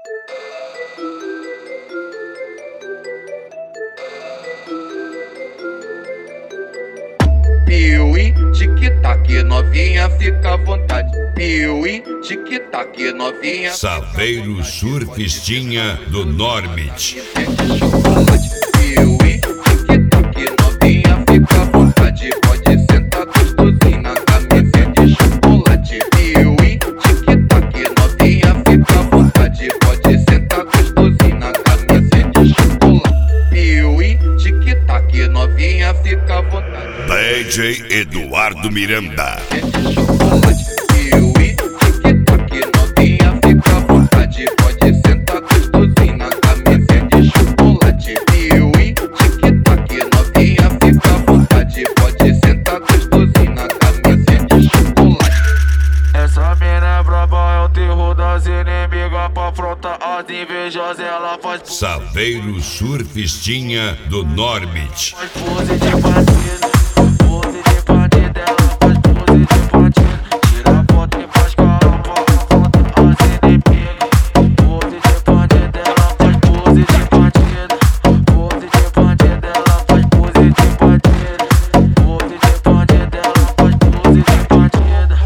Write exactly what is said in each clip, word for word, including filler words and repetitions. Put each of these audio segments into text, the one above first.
Piuí, tic-tac, novinha, fica à vontade. Piuí, tic-tac, novinha. Saveiro Surfistinha do Normit. Piuí, tic-tac, novinha, fica à vontade. Pode sentar gostosinho na camisa de chocolate. Piuí, tic-tac, novinha, fica à vontade. Pode sentar gostosinho na camisa de chocolate. Piuí, tic-tac, novinha, fica à vontade. D J Eduardo Miranda. Piuí, tic-tac, novinha, fica à vontade. Pode sentar gostosinho na camisa de chocolate. Piuí, tic-tac, novinha, fica à vontade. Pode sentar gostosinho na camisa de chocolate. Essa mina é braba, é o terror das inimigas. Pra afrontar as invejosas, ela faz Saveiro Surfistinha do Normit. faz pose de bandido. Pose de bandido, ela faz pose de bandido. Tira foto e faz carão pra afrontar as inimigas. Pose de bandido, ela faz pose de bandido. Pose de bandido, ela faz pose de bandido. Pose de bandido, ela faz pose de bandido.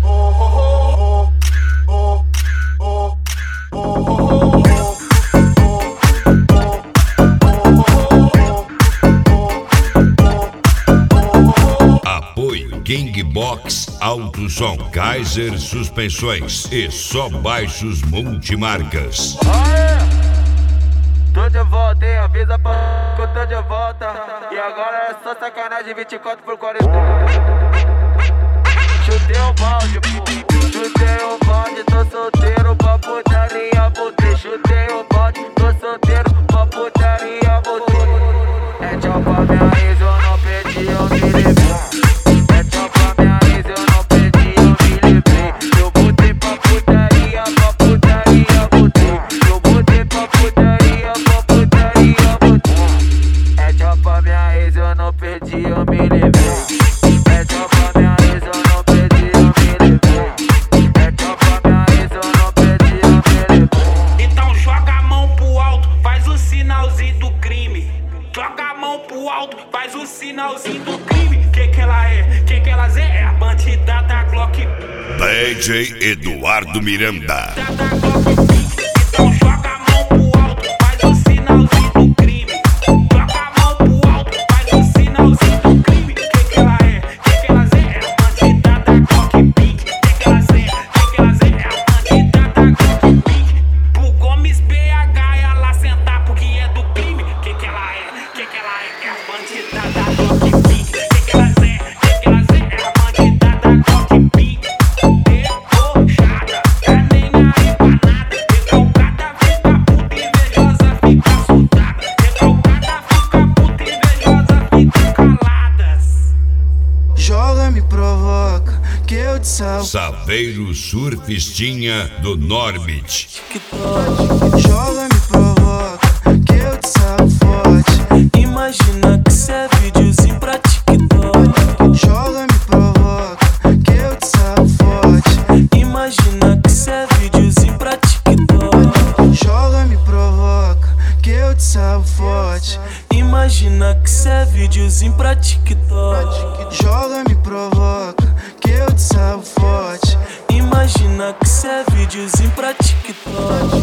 Apoio Kingbox Alto Som, Kaiser Suspensões e Só Baixos Multimarcas. Aê! Tô de volta, hein? Avisa pra que eu tô de volta. E agora é só sacanagem, vinte e quatro por quarenta. Chutei o balde, pô. Chutei o balde, tô solteiro pra putaria, voltei. Chutei o balde, tô solteiro pra putaria, voltei. É tchau pra minha ex, eu não perdi, eu me livrei. É tchau pra minha ex, eu não perdi, eu me livrei. Eu voltei pra putaria, pra putaria, voltei. Eu voltei pra putaria, pra putaria, voltei. É tchau pra minha ex, eu não perdi, eu me livrei. É tchau pra minha ex, eu não perdi, eu me livrei. É tchau pra minha ex, eu não perdi, eu me livrei. Então joga a mão pro alto, faz o sinalzinho do crime. Joga a mão pro alto, faz o sinalzinho do crime. Que que ela é? Que que elas é? É a bandida da Glock. D J Eduardo Miranda. Da Glock. Então joga a mão pro alto, faz o sinalzinho do crime. Joga a mão pro alto, faz o sinalzinho do crime. Que que ela é? Que que elas é? É a bandida da Glock Pink. Que que elas é? Que que elas é? É a bandida da Glock Pink. Pro Gomes B H ela sentar porque é do crime. Que que ela é? Que que ela é? É a bandida da Glock Pink. Que que elas é? Que que elas é? É a bandida da Glock Pink. Debochada, tá nem aí pra nada. Recalcada fica puta, invejosa fica assustada. Recalcada fica puta, invejosa fica caladas. Joga, me provoca, que eu te salvo. Saveiro Surfistinha do Normit. Joga, me provoca, que eu te salvo forte. Imagina que cê é videozinho pra TikTok. Joga, me provoca, que eu te salvo forte. Imagina que cê é videozinho pra TikTok. Joga, me provoca, que eu te salvo forte. Imagina que cê é videozinho pra TikTok. Joga, me provoca, que eu te salvo forte. Imagina que cê é videozinho pra TikTok.